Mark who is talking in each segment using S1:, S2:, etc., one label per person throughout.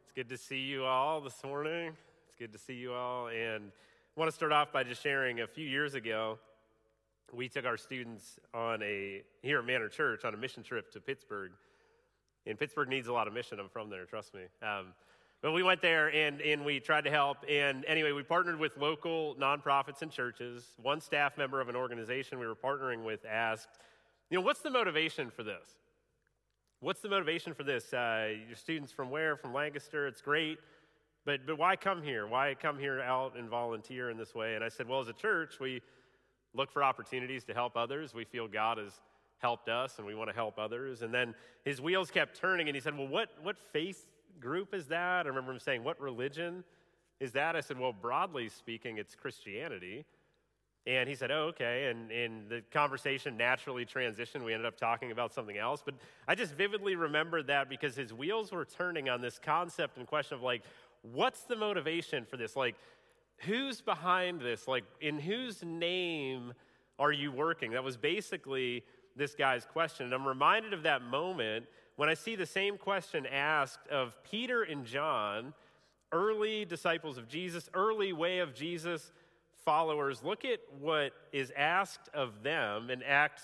S1: It's good to see you all this morning. It's good to see you all. And I want to start off by just sharing a few years ago, we took our students here at Manor Church on a mission trip to Pittsburgh. And Pittsburgh needs a lot of mission. I'm from there, trust me. But we went there and we tried to help. And anyway, we partnered with local nonprofits and churches. One staff member of an organization we were partnering with asked, what's the motivation for this? What's the motivation for this? Your students from where? From Lancaster. It's great. But why come here? Why come here out and volunteer in this way? And I said, well, as a church, we look for opportunities to help others. We feel God has helped us, and we want to help others. And then his wheels kept turning, and he said, well, what faith group is that? I remember him saying, what religion is that? I said, well, broadly speaking, it's Christianity. And he said, oh, okay. And the conversation naturally transitioned. We ended up talking about something else. But I just vividly remembered that because his wheels were turning on this concept and question of, what's the motivation for this? Who's behind this? In whose name are you working? That was basically this guy's question. And I'm reminded of that moment when I see the same question asked of Peter and John, early disciples of Jesus, early way of Jesus followers. Look at what is asked of them in Acts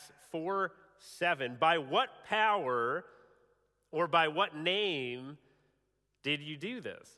S1: 4:7. By what power or by what name did you do this?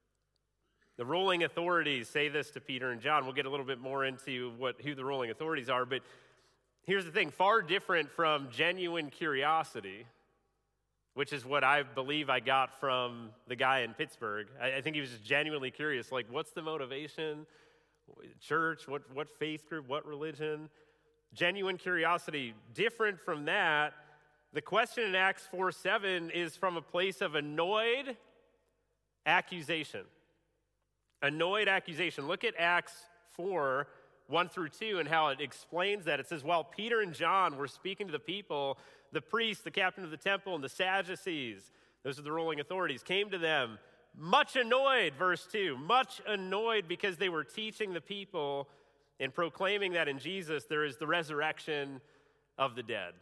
S1: The ruling authorities say this to Peter and John. We'll get a little bit more into who the ruling authorities are, but here's the thing, far different from genuine curiosity, which is what I believe I got from the guy in Pittsburgh. I think he was just genuinely curious, what's the motivation? Church, what faith group, what religion? Genuine curiosity. Different from that, the question in Acts 4:7 is from a place of annoyed accusation. Annoyed accusation. Look at Acts 4:1-2 and how it explains that. It says, while Peter and John were speaking to the people, the priests, the captain of the temple, and the Sadducees, those are the ruling authorities, came to them, much annoyed, verse 2, much annoyed because they were teaching the people and proclaiming that in Jesus there is the resurrection of the dead.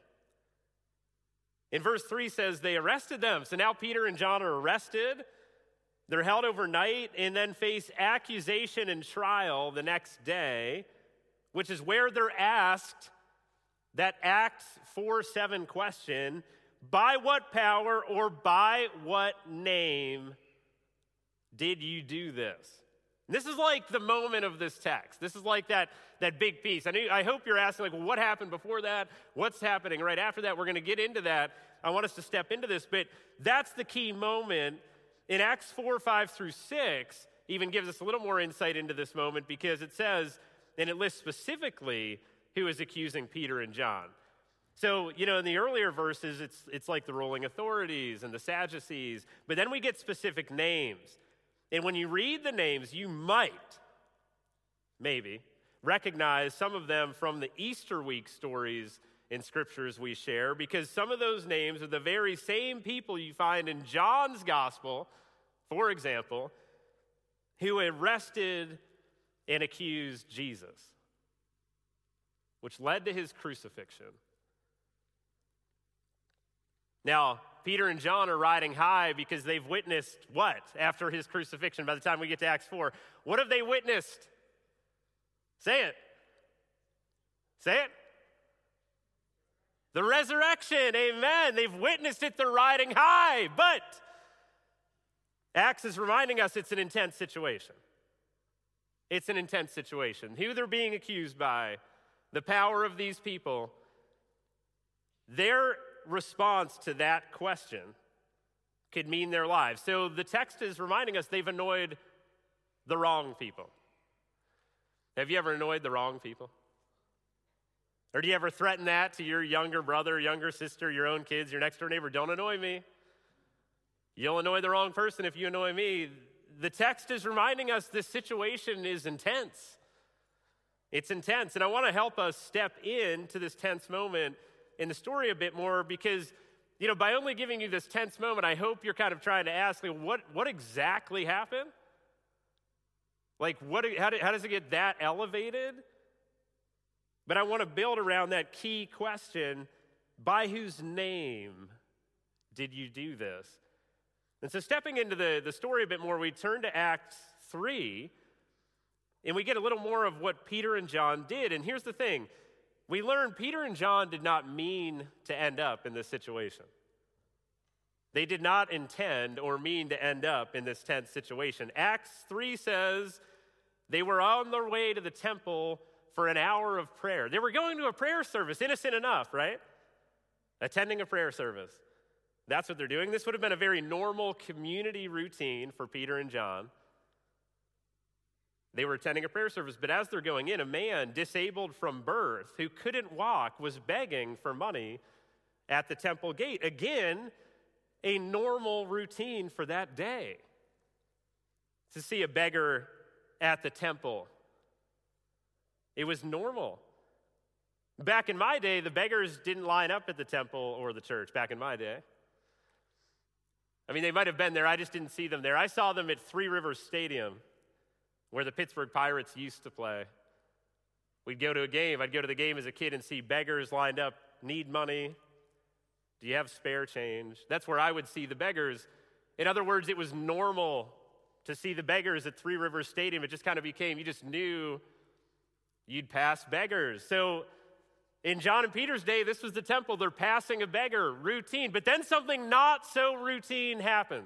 S1: In verse 3 says they arrested them. So now Peter and John are arrested. They're held overnight and then face accusation and trial the next day, which is where they're asked that Acts 4:7 question, by what power or by what name did you do this? And this is the moment of this text. This is that big piece. I hope you're asking, what happened before that? What's happening right after that? We're going to get into that. I want us to step into this, but that's the key moment. In Acts 4:5-6, even gives us a little more insight into this moment because it says, and it lists specifically who is accusing Peter and John. So, in the earlier verses, it's like the ruling authorities and the Sadducees, but then we get specific names. And when you read the names, you might, maybe, recognize some of them from the Easter week stories in scriptures we share, because some of those names are the very same people you find in John's gospel, for example, who arrested and accused Jesus, which led to his crucifixion. Now, Peter and John are riding high because they've witnessed what after his crucifixion? By the time we get to Acts 4, what have they witnessed? Say it. Say it. The resurrection, amen. They've witnessed it, they're riding high. But Acts is reminding us it's an intense situation. It's an intense situation. Who they're being accused by, the power of these people, their response to that question could mean their lives. So the text is reminding us they've annoyed the wrong people. Have you ever annoyed the wrong people? Or do you ever threaten that to your younger brother, younger sister, your own kids, your next door neighbor? Don't annoy me. You'll annoy the wrong person if you annoy me. The text is reminding us this situation is intense. It's intense. And I want to help us step into this tense moment in the story a bit more because, by only giving you this tense moment, I hope you're kind of trying to ask, what exactly happened? How does it get that elevated? But I want to build around that key question, by whose name did you do this? And so stepping into the story a bit more, we turn to Acts 3, and we get a little more of what Peter and John did. And here's the thing. We learn Peter and John did not mean to end up in this situation. They did not intend or mean to end up in this tense situation. Acts 3 says they were on their way to the temple for an hour of prayer. They were going to a prayer service, innocent enough, right? Attending a prayer service. That's what they're doing. This would have been a very normal community routine for Peter and John. They were attending a prayer service, but as they're going in, a man disabled from birth who couldn't walk was begging for money at the temple gate. Again, a normal routine for that day to see a beggar at the temple. It was normal. Back in my day, the beggars didn't line up at the temple or the church back in my day. I mean, they might have been there. I just didn't see them there. I saw them at Three Rivers Stadium, where the Pittsburgh Pirates used to play. We'd go to a game. I'd go to the game as a kid and see beggars lined up, need money. Do you have spare change? That's where I would see the beggars. In other words, it was normal to see the beggars at Three Rivers Stadium. It just kind of became, you just knew you'd pass beggars. So in John and Peter's day, this was the temple. They're passing a beggar, routine. But then something not so routine happens.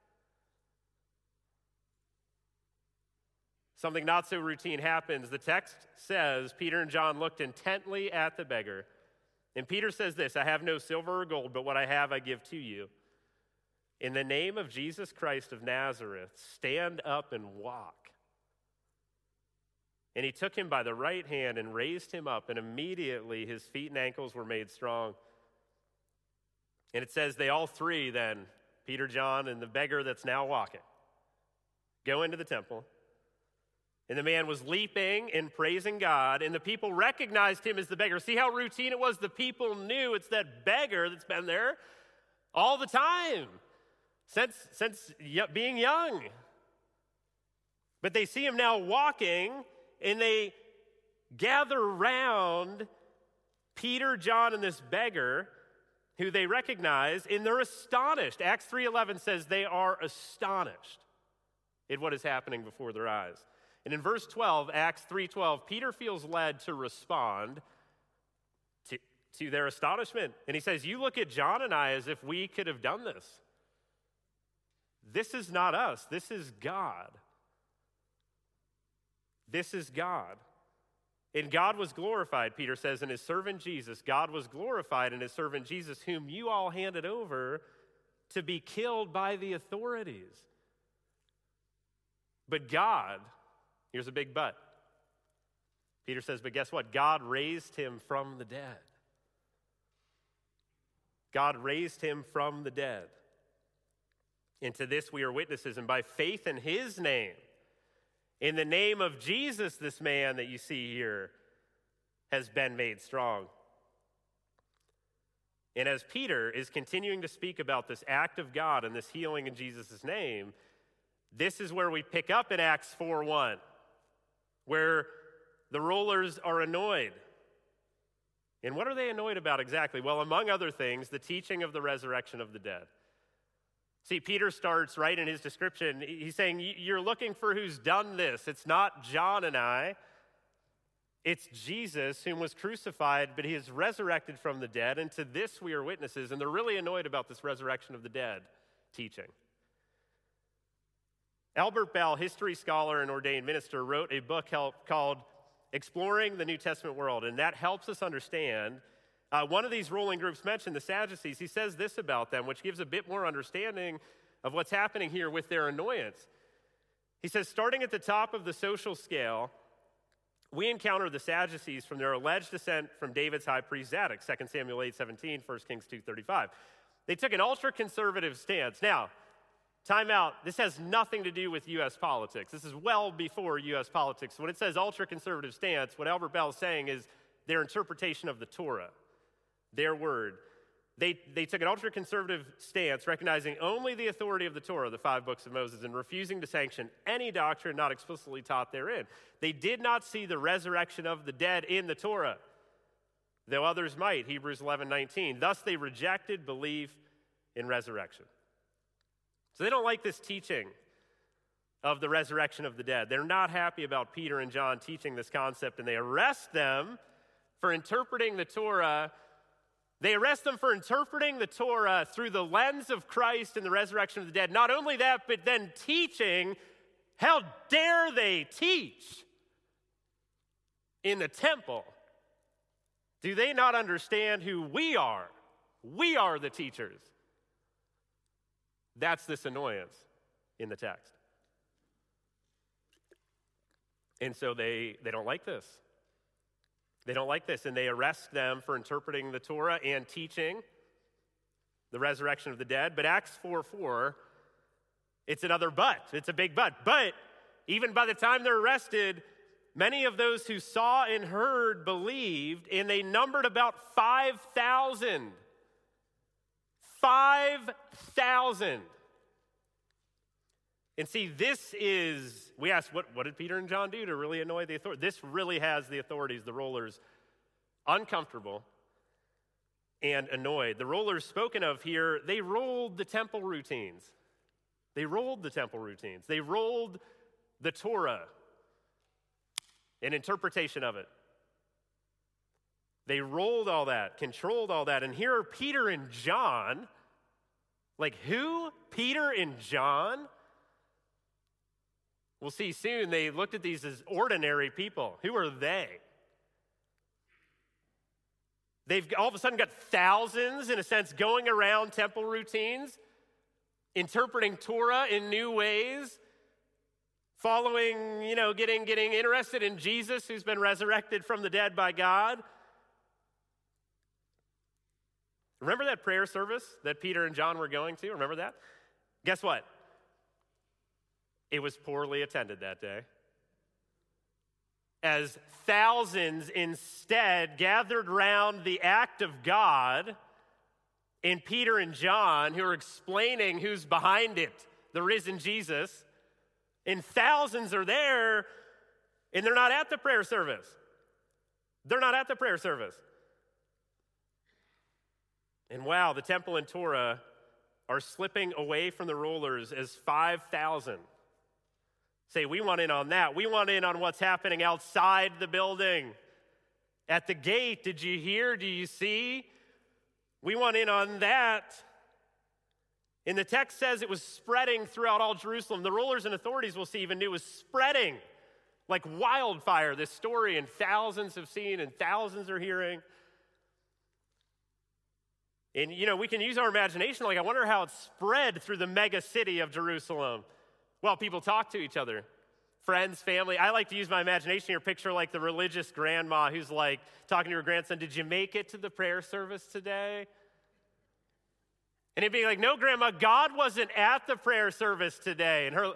S1: Something not so routine happens. The text says Peter and John looked intently at the beggar. And Peter says this, I have no silver or gold, but what I have I give to you. In the name of Jesus Christ of Nazareth, stand up and walk. And he took him by the right hand and raised him up, and immediately his feet and ankles were made strong. And it says they all three then, Peter, John, and the beggar that's now walking, go into the temple. And the man was leaping and praising God, and the people recognized him as the beggar. See how routine it was? The people knew it's that beggar that's been there all the time, since being young. But they see him now walking, and they gather around Peter, John, and this beggar, who they recognize, and they're astonished. Acts 3:11 says they are astonished at what is happening before their eyes. And in verse 12, Acts 3:12, Peter feels led to respond to their astonishment. And he says, you look at John and I as if we could have done this. This is not us. This is God. This is God. And God was glorified, Peter says, in his servant Jesus. God was glorified in his servant Jesus, whom you all handed over to be killed by the authorities. But God, here's a big but. Peter says, but guess what? God raised him from the dead. God raised him from the dead. And to this we are witnesses, and by faith in his name, in the name of Jesus, this man that you see here has been made strong. And as Peter is continuing to speak about this act of God and this healing in Jesus' name, this is where we pick up in Acts 4:1, where the rulers are annoyed. And what are they annoyed about exactly? Well, among other things, the teaching of the resurrection of the dead. See, Peter starts right in his description. He's saying, you're looking for who's done this. It's not John and I. It's Jesus whom was crucified, but he is resurrected from the dead. And to this we are witnesses. And they're really annoyed about this resurrection of the dead teaching. Albert Bell, history scholar and ordained minister, wrote a book called Exploring the New Testament World. And that helps us understand. One of these ruling groups mentioned the Sadducees. He says this about them, which gives a bit more understanding of what's happening here with their annoyance. He says, starting at the top of the social scale, we encounter the Sadducees from their alleged descent from David's high priest Zadok, 2 Samuel 8:17, 1 Kings 2:35. They took an ultra-conservative stance. Now, time out. This has nothing to do with U.S. politics. This is well before U.S. politics. When it says ultra-conservative stance, what Albert Bell is saying is their interpretation of the Torah. Their word. They took an ultra-conservative stance, recognizing only the authority of the Torah, the 5 books of Moses, and refusing to sanction any doctrine not explicitly taught therein. They did not see the resurrection of the dead in the Torah, though others might, Hebrews 11:19. Thus they rejected belief in resurrection. So they don't like this teaching of the resurrection of the dead. They're not happy about Peter and John teaching this concept, and they arrest them for interpreting the Torah. They arrest them for interpreting the Torah through the lens of Christ and the resurrection of the dead. Not only that, but then teaching, how dare they teach in the temple? Do they not understand who we are? We are the teachers. That's this annoyance in the text. And so they don't like this. They don't like this, and they arrest them for interpreting the Torah and teaching the resurrection of the dead. But Acts 4:4, it's another but. It's a big but. But even by the time they're arrested, many of those who saw and heard believed, and they numbered about 5,000. 5,000. And see, this is, we ask, what did Peter and John do to really annoy the authorities? This really has the authorities, the rulers, uncomfortable and annoyed. The rulers spoken of here, they rolled the temple routines. They rolled the temple routines. They rolled the Torah, an interpretation of it. They rolled all that, controlled all that. And here are Peter and John. Like who? Peter and John? We'll see soon. They looked at these as ordinary people. Who are they? They've all of a sudden got thousands, in a sense, going around temple routines, interpreting Torah in new ways, following, getting interested in Jesus, who's been resurrected from the dead by God. Remember that prayer service that Peter and John were going to? Remember that? Guess what? It was poorly attended that day, as thousands instead gathered round the act of God and Peter and John, who are explaining who's behind it, the risen Jesus, and thousands are there, and they're not at the prayer service. They're not at the prayer service. And wow, the temple and Torah are slipping away from the rulers as 5,000 say, we want in on that. We want in on what's happening outside the building. At the gate, did you hear? Do you see? We want in on that. And the text says it was spreading throughout all Jerusalem. The rulers and authorities, we'll see, even knew it was spreading like wildfire, this story, and thousands have seen and thousands are hearing. And, we can use our imagination. Like, I wonder how it spread through the mega city of Jerusalem. Well, people talk to each other, friends, family. I like to use my imagination here, picture like the religious grandma who's like talking to her grandson, did you make it to the prayer service today? And he'd be like, no, Grandma, God wasn't at the prayer service today. And her,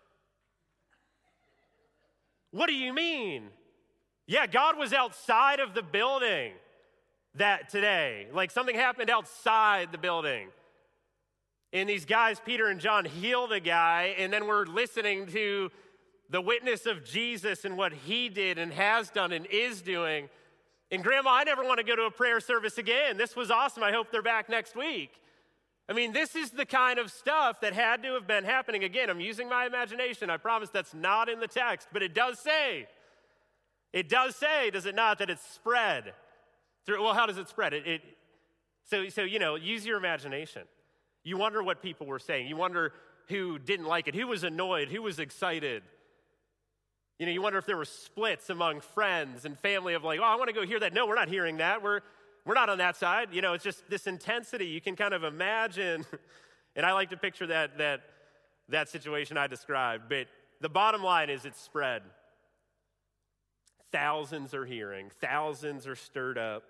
S1: what do you mean? Yeah, God was outside of the building that today. Like something happened outside the building. And these guys, Peter and John, heal the guy, and then we're listening to the witness of Jesus and what he did and has done and is doing. And Grandma, I never want to go to a prayer service again. This was awesome. I hope they're back next week. I mean, this is the kind of stuff that had to have been happening. Again, I'm using my imagination. I promise that's not in the text, but it does say, does it not, that it's spread through. Well, how does it spread? So use your imagination. You wonder what people were saying. You wonder who didn't like it, who was annoyed, who was excited. You wonder if there were splits among friends and family of like, oh, I want to go hear that. No, we're not hearing that. We're not on that side. It's just this intensity. You can kind of imagine, and I like to picture that situation I described. But the bottom line is it's spread. Thousands are hearing. Thousands are stirred up.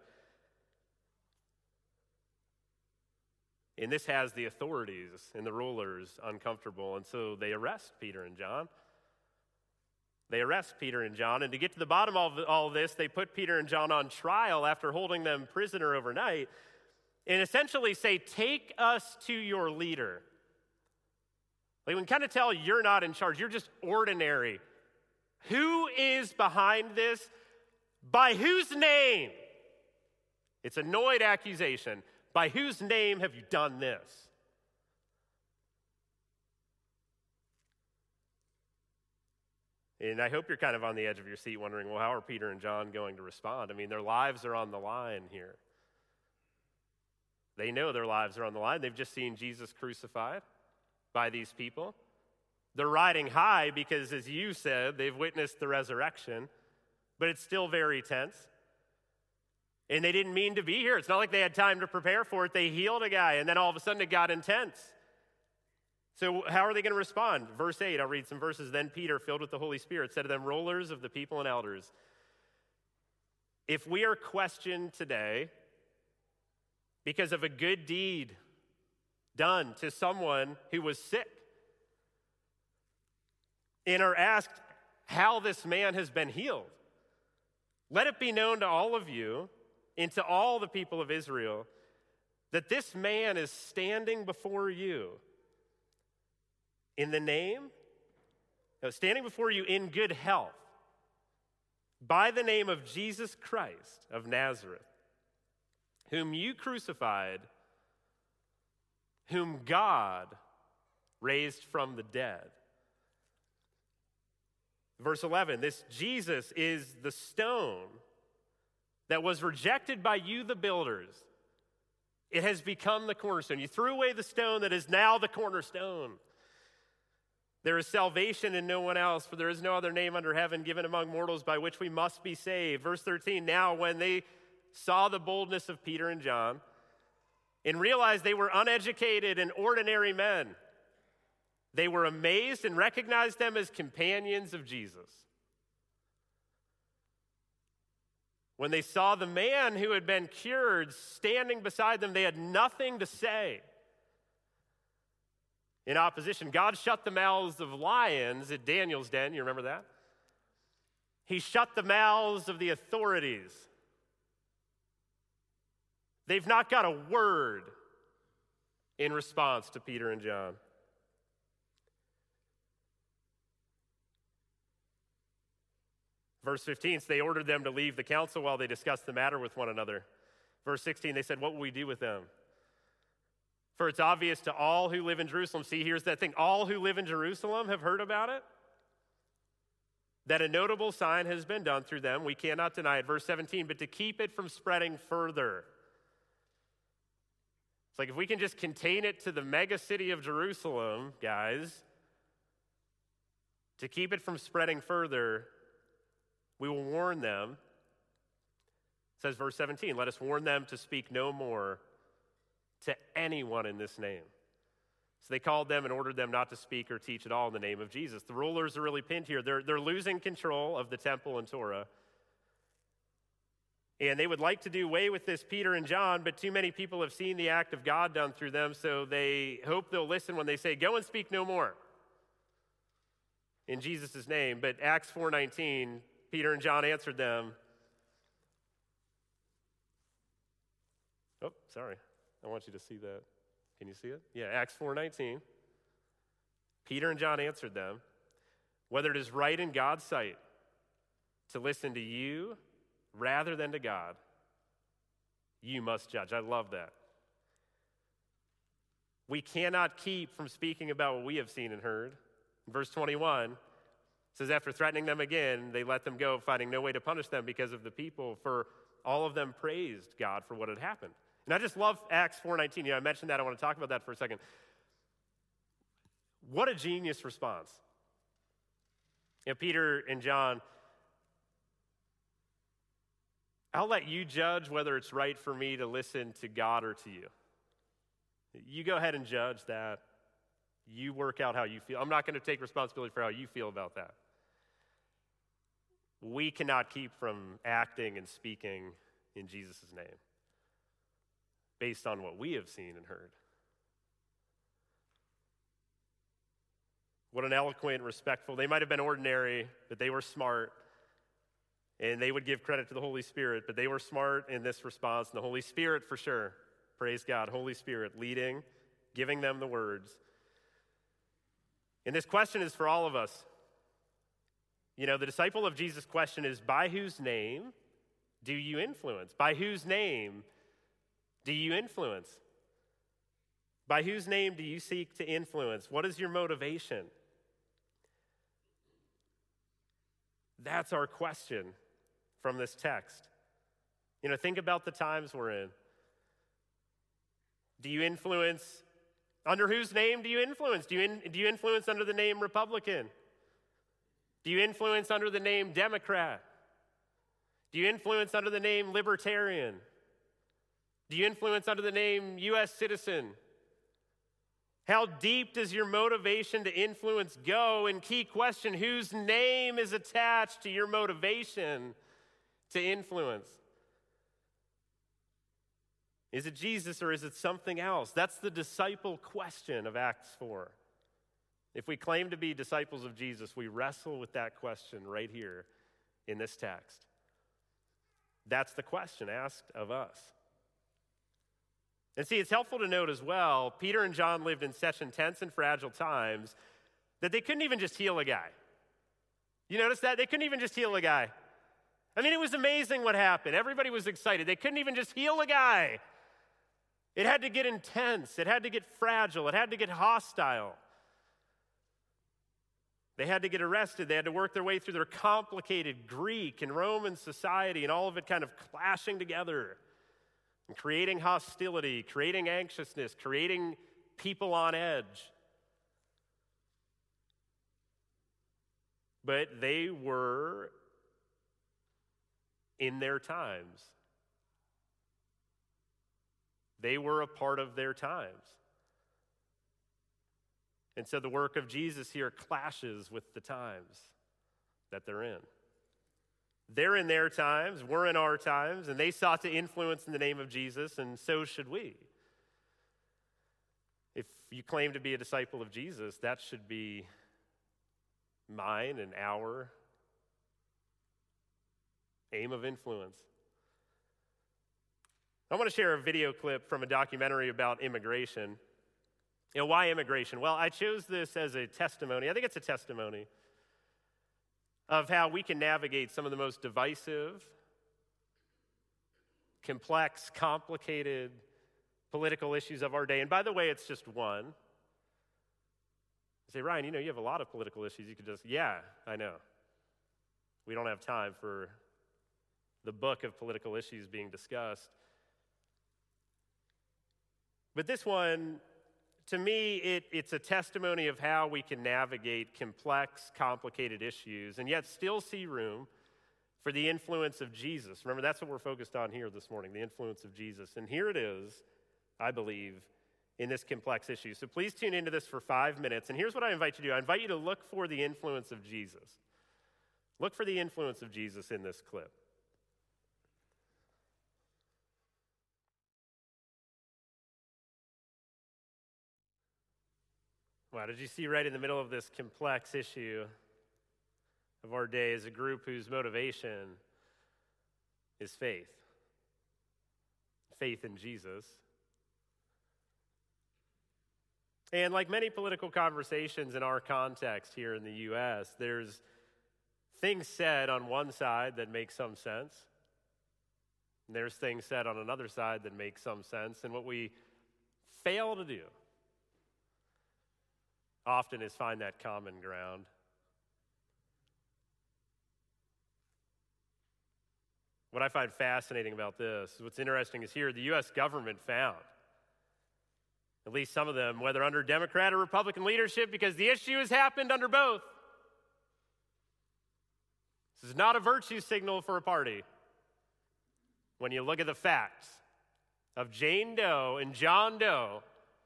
S1: And this has the authorities and the rulers uncomfortable, and so they arrest Peter and John. And to get to the bottom of all of this, they put Peter and John on trial after holding them prisoner overnight, and essentially say, take us to your leader. Like, we can kind of tell you're not in charge. You're just ordinary. Who is behind this? By whose name? It's an annoyed accusation. By whose name have you done this? And I hope you're kind of on the edge of your seat wondering, well, how are Peter and John going to respond? I mean, their lives are on the line here. They know their lives are on the line. They've just seen Jesus crucified by these people. They're riding high because, as you said, they've witnessed the resurrection, but it's still very tense. And they didn't mean to be here. It's not like they had time to prepare for it. They healed a guy, and then all of a sudden it got intense. So how are they going to respond? Verse 8, I'll read some verses. Then Peter, filled with the Holy Spirit, said to them, rulers of the people and elders, if we are questioned today because of a good deed done to someone who was sick, and are asked how this man has been healed, let it be known to all of you and to all the people of Israel that this man is standing before you standing before you in good health, by the name of Jesus Christ of Nazareth, whom you crucified, whom God raised from the dead. Verse 11, this Jesus is the stone that was rejected by you, the builders. It has become the cornerstone. You threw away the stone that is now the cornerstone. There is salvation in no one else, for there is no other name under heaven given among mortals by which we must be saved. Verse 13, now when they saw the boldness of Peter and John and realized they were uneducated and ordinary men, they were amazed and recognized them as companions of Jesus. When they saw the man who had been cured standing beside them, they had nothing to say in opposition. God shut the mouths of lions at Daniel's den. You remember that? He shut the mouths of the authorities. They've not got a word in response to Peter and John. Verse 15, so they ordered them to leave the council while they discussed the matter with one another. Verse 16, they said, what will we do with them? For it's obvious to all who live in Jerusalem. See, here's that thing. All who live in Jerusalem have heard about it, that a notable sign has been done through them. We cannot deny it. Verse 17, but to keep it from spreading further. It's like if we can just contain it to the mega city of Jerusalem, guys, to keep it from spreading further, we will warn them. It says verse 17, let us warn them to speak no more to anyone in this name. So they called them and ordered them not to speak or teach at all in the name of Jesus. The rulers are really pinned here. They're losing control of the temple and Torah. And they would like to do away with this Peter and John, but too many people have seen the act of God done through them, so they hope they'll listen when they say, go and speak no more in Jesus' name. But Acts 4:19, Peter and John answered them. Oh, sorry. I want you to see that. Can you see it? Yeah, Acts 4:19. Peter and John answered them, whether it is right in God's sight to listen to you rather than to God, you must judge. I love that. We cannot keep from speaking about what we have seen and heard. In verse 21, it says, after threatening them again, they let them go, finding no way to punish them because of the people, for all of them praised God for what had happened. And I just love Acts 4:19. I mentioned that. I want to talk about that for a second. What a genius response. Peter and John, I'll let you judge whether it's right for me to listen to God or to you. You go ahead and judge that. You work out how you feel. I'm not going to take responsibility for how you feel about that. We cannot keep from acting and speaking in Jesus' name based on what we have seen and heard. What an eloquent, respectful, they might have been ordinary, but they were smart. And they would give credit to the Holy Spirit, but they were smart in this response. And the Holy Spirit, for sure, praise God, Holy Spirit leading, giving them the words. And this question is for all of us. You know, the disciple of Jesus question is, by whose name do you influence? By whose name do you influence? By whose name do you seek to influence? What is your motivation? That's our question from this text. Think about the times we're in. Do you influence? Under whose name do you influence? Do you influence under the name Republican? Do you influence under the name Democrat? Do you influence under the name Libertarian? Do you influence under the name U.S. citizen? How deep does your motivation to influence go? And key question, whose name is attached to your motivation to influence? Is it Jesus or is it something else? That's the disciple question of Acts 4. If we claim to be disciples of Jesus, we wrestle with that question right here in this text. That's the question asked of us. And see, it's helpful to note as well, Peter and John lived in such intense and fragile times that they couldn't even just heal a guy. You notice that? They couldn't even just heal a guy. I mean, it was amazing what happened. Everybody was excited. They couldn't even just heal a guy. It had to get intense. It had to get fragile. It had to get hostile. They had to get arrested. They had to work their way through their complicated Greek and Roman society and all of it kind of clashing together and creating hostility, creating anxiousness, creating people on edge. But they were in their times. They were a part of their times. And so the work of Jesus here clashes with the times that they're in. They're in their times, we're in our times, and they sought to influence in the name of Jesus, and so should we. If you claim to be a disciple of Jesus, that should be mine and our aim of influence. I want to share a video clip from a documentary about immigration. Why immigration? Well, I chose this as a testimony. I think it's a testimony of how we can navigate some of the most divisive, complex, complicated political issues of our day. And by the way, it's just one. You say, Ryan, you have a lot of political issues. You could just, yeah, I know. We don't have time for the book of political issues being discussed. But this one, to me, it's a testimony of how we can navigate complex, complicated issues and yet still see room for the influence of Jesus. Remember, that's what we're focused on here this morning, the influence of Jesus. And here it is, I believe, in this complex issue. So please tune into this for 5 minutes. And here's what I invite you to do. I invite you to look for the influence of Jesus. Look for the influence of Jesus in this clip. Wow, did you see right in the middle of this complex issue of our day is a group whose motivation is faith. Faith in Jesus. And like many political conversations in our context here in the U.S., there's things said on one side that make some sense. And there's things said on another side that make some sense. And what we fail to do often is find that common ground. What I find fascinating about this, what's interesting is here, the U.S. government found, at least some of them, whether under Democrat or Republican leadership, because the issue has happened under both. This is not a virtue signal for a party. When you look at the facts of Jane Doe and John Doe,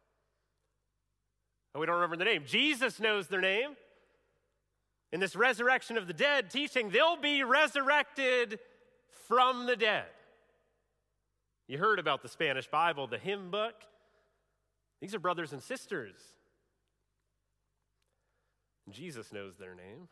S1: and we don't remember the name. Jesus knows their name. In this resurrection of the dead teaching, they'll be resurrected from the dead. You heard about the Spanish Bible, the hymn book. These are brothers and sisters. Jesus knows their name.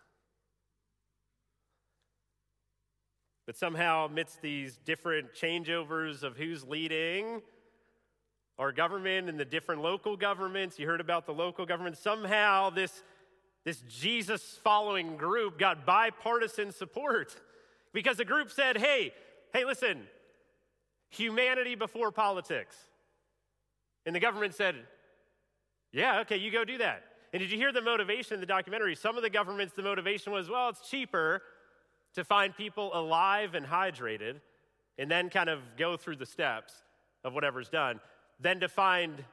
S1: But somehow, amidst these different changeovers of who's leading our government and the different local governments, you heard about the local government, somehow this Jesus-following group got bipartisan support because the group said, hey, listen, humanity before politics. And the government said, yeah, okay, you go do that. And did you hear the motivation in the documentary? Some of the governments, the motivation was, well, it's cheaper to find people alive and hydrated, and then kind of go through the steps of whatever's done, than to find,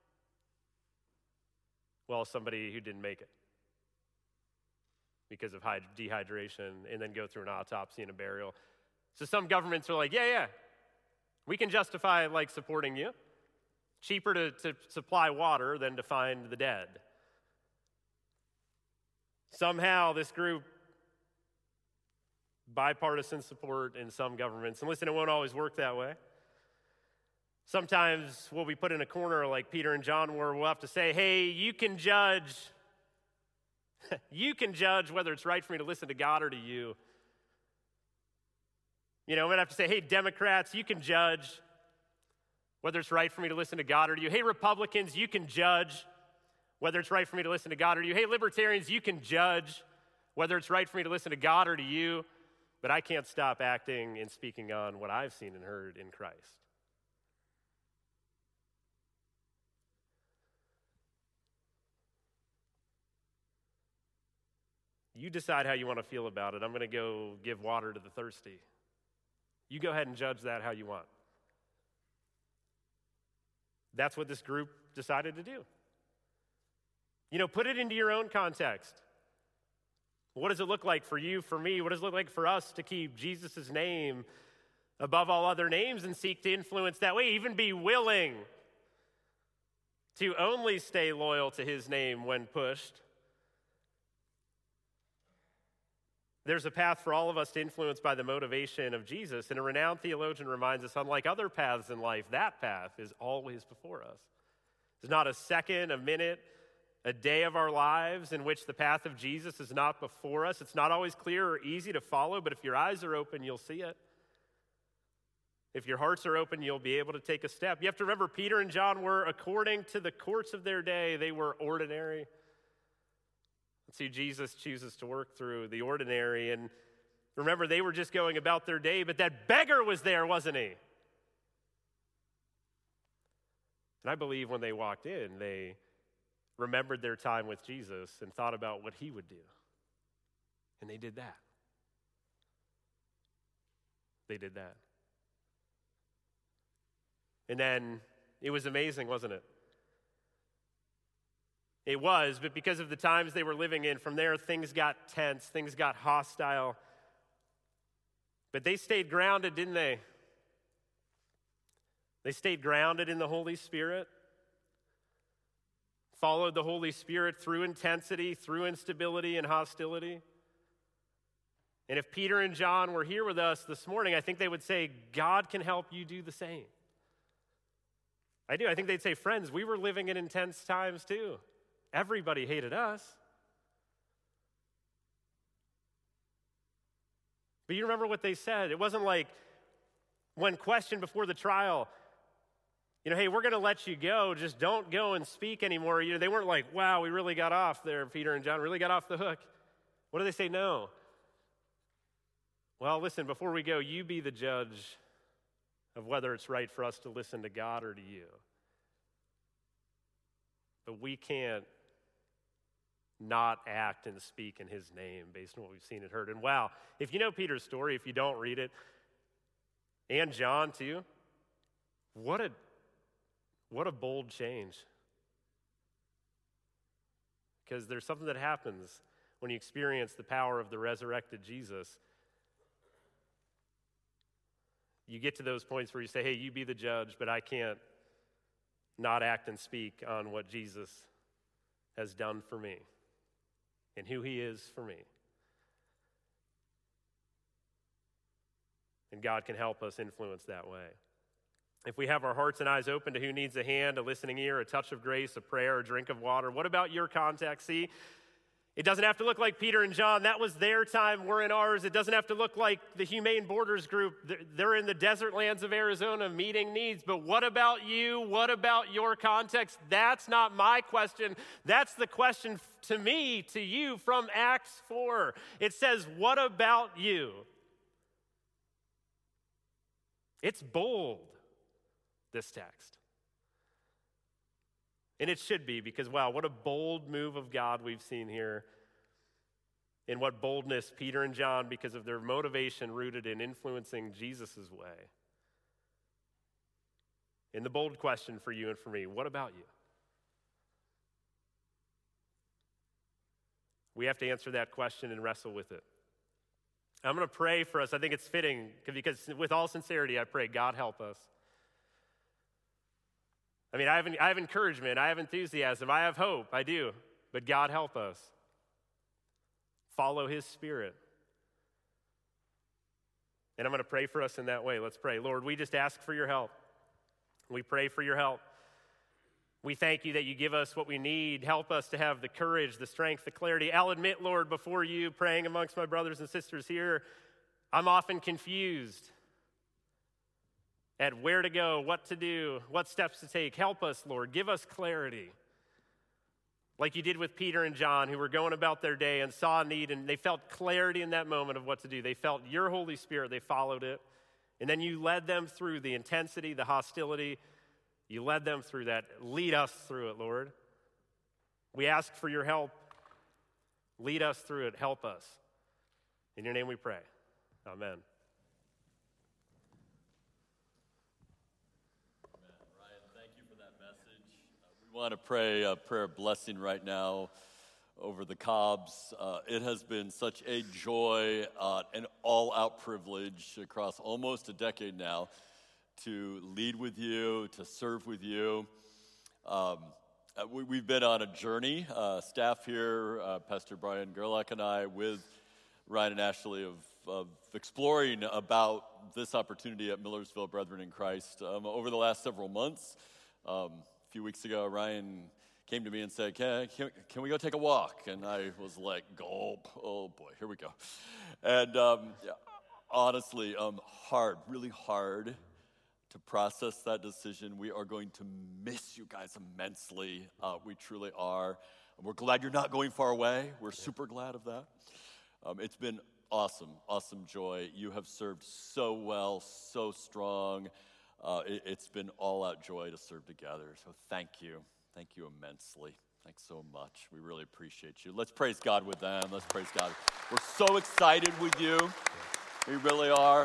S1: well, somebody who didn't make it because of dehydration, and then go through an autopsy and a burial. So some governments are like, yeah, we can justify like supporting you. Cheaper to supply water than to find the dead. Somehow this group, bipartisan support in some governments, and listen, it won't always work that way. Sometimes we'll be put in a corner like Peter and John were. We'll have to say, hey, you can judge. You can judge whether it's right for me to listen to God or to you. I'm going to have to say, hey, Democrats, you can judge whether it's right for me to listen to God or to you. Hey, Republicans, you can judge whether it's right for me to listen to God or to you. Hey, Libertarians, you can judge whether it's right for me to listen to God or to you. But I can't stop acting and speaking on what I've seen and heard in Christ. You decide how you want to feel about it. I'm going to go give water to the thirsty. You go ahead and judge that how you want. That's what this group decided to do. Put it into your own context. What does it look like for you, for me? What does it look like for us to keep Jesus' name above all other names and seek to influence that way? Even be willing to only stay loyal to his name when pushed. There's a path for all of us to influence by the motivation of Jesus. And a renowned theologian reminds us, unlike other paths in life, that path is always before us. There's not a second, a minute, a day of our lives in which the path of Jesus is not before us. It's not always clear or easy to follow, but if your eyes are open, you'll see it. If your hearts are open, you'll be able to take a step. You have to remember, Peter and John were, according to the courts of their day, they were ordinary. Let's see, Jesus chooses to work through the ordinary. And remember, they were just going about their day, but that beggar was there, wasn't he? And I believe when they walked in, they remembered their time with Jesus and thought about what he would do. And they did that. They did that. And then it was amazing, wasn't it? It was, but because of the times they were living in, from there things got tense, things got hostile. But they stayed grounded, didn't they? They stayed grounded in the Holy Spirit, followed the Holy Spirit through intensity, through instability and hostility. And if Peter and John were here with us this morning, I think they would say, God can help you do the same. I do. I think they'd say, friends, we were living in intense times too. Everybody hated us. But you remember what they said. It wasn't like when questioned before the trial, hey, we're going to let you go. Just don't go and speak anymore. They weren't like, wow, we really got off there. Peter and John really got off the hook. What do they say? No. Well, listen, before we go, you be the judge of whether it's right for us to listen to God or to you. But we can't not act and speak in his name based on what we've seen and heard. And wow, if you know Peter's story, if you don't read it, and John too, what a bold change. Because there's something that happens when you experience the power of the resurrected Jesus. You get to those points where you say, hey, you be the judge, but I can't not act and speak on what Jesus has done for me and who he is for me. And God can help us influence that way. If we have our hearts and eyes open to who needs a hand, a listening ear, a touch of grace, a prayer, a drink of water, what about your context? See, it doesn't have to look like Peter and John. That was their time. We're in ours. It doesn't have to look like the Humane Borders group. They're in the desert lands of Arizona meeting needs. But what about you? What about your context? That's not my question. That's the question to me, to you from Acts 4. It says, what about you? It's bold, this text. And it should be, because wow, what a bold move of God we've seen here. in what boldness Peter and John, because of their motivation rooted in influencing Jesus' way. And the bold question for you and for me, what about you? We have to answer that question and wrestle with it. I'm going to pray for us. I think it's fitting because with all sincerity, I pray, God help us. I mean, I have encouragement, I have enthusiasm, I have hope, I do. But God help us. Follow his Spirit. And I'm going to pray for us in that way. Let's pray. Lord, we just ask for your help. We pray for your help. We thank you that you give us what we need. Help us to have the courage, the strength, the clarity. I'll admit, Lord, before you, praying amongst my brothers and sisters here, I'm often confused at where to go, what to do, what steps to take. Help us, Lord. Give us clarity. Like you did with Peter and John, who were going about their day and saw a need, and they felt clarity in that moment of what to do. They felt your Holy Spirit. They followed it. And then you led them through the intensity, the hostility. You led them through that. Lead us through it, Lord. We ask for your help. Lead us through it. Help us. In your name we pray. Amen.
S2: We want to pray a prayer of blessing right now over the Cobbs. It has been such a joy, an all-out privilege across almost a decade now to lead with you, to serve with you. We've been on a journey, staff here, Pastor Brian Gerlach and I, with Ryan and Ashley, of exploring about this opportunity at Millersville Brethren in Christ over the last several months. A few weeks ago, Ryan came to me and said, can we go take a walk? And I was like, gulp, oh boy, here we go. And honestly, really hard to process that decision. We are going to miss you guys immensely. We truly are. We're glad you're not going far away. We're super glad of that. It's been awesome joy. You have served so well, so strong. It's been all-out joy to serve together. So thank you. Thank you immensely. Thanks so much. We really appreciate you. Let's praise God with them. Let's praise God. We're so excited with you. We really are.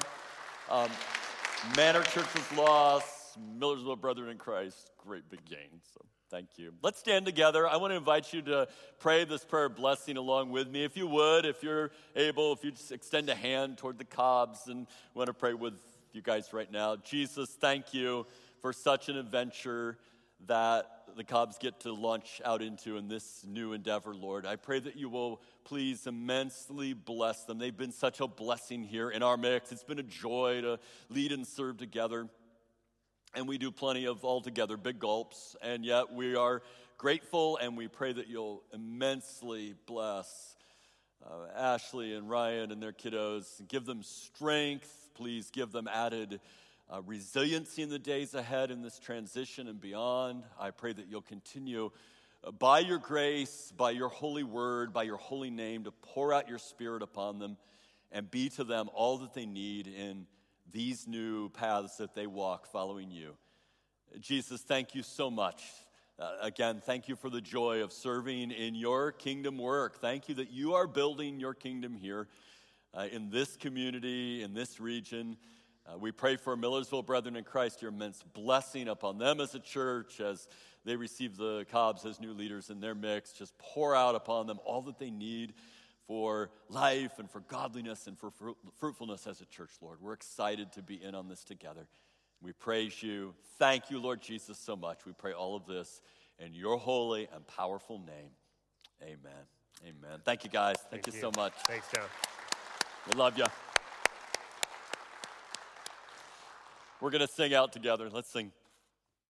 S2: Manor Church was lost. Millersville Brethren in Christ, great big gain. So thank you. Let's stand together. I want to invite you to pray this prayer of blessing along with me. If you would, if you're able, if you just extend a hand toward the Cobbs and want to pray with you guys right now. Jesus, thank you for such an adventure that the Cobbs get to launch out into in this new endeavor, Lord. I pray that you will please immensely bless them. They've been such a blessing here in our mix. It's been a joy to lead and serve together. And we do plenty of all-together big gulps, and yet we are grateful, and we pray that you'll immensely bless Ashley and Ryan and their kiddos. Give them strength. Please give them added resiliency in the days ahead in this transition and beyond. I pray that you'll continue by your grace, by your holy word, by your holy name to pour out your Spirit upon them and be to them all that they need in these new paths that they walk following you. Jesus, thank you so much. Again, thank you for the joy of serving in your kingdom work. Thank you that you are building your kingdom here in this community, in this region. We pray for Millersville Brethren in Christ, your immense blessing upon them as a church, as they receive the Cobbs as new leaders in their mix. Just pour out upon them all that they need for life and for godliness and for fruitfulness as a church, Lord. We're excited to be in on this together. We praise you. Thank you, Lord Jesus, so much. We pray all of this in your holy and powerful name. Amen. Amen. Thank you, guys. Thank you so much.
S1: Thanks, John.
S2: We love you. We're going to sing out together. Let's sing.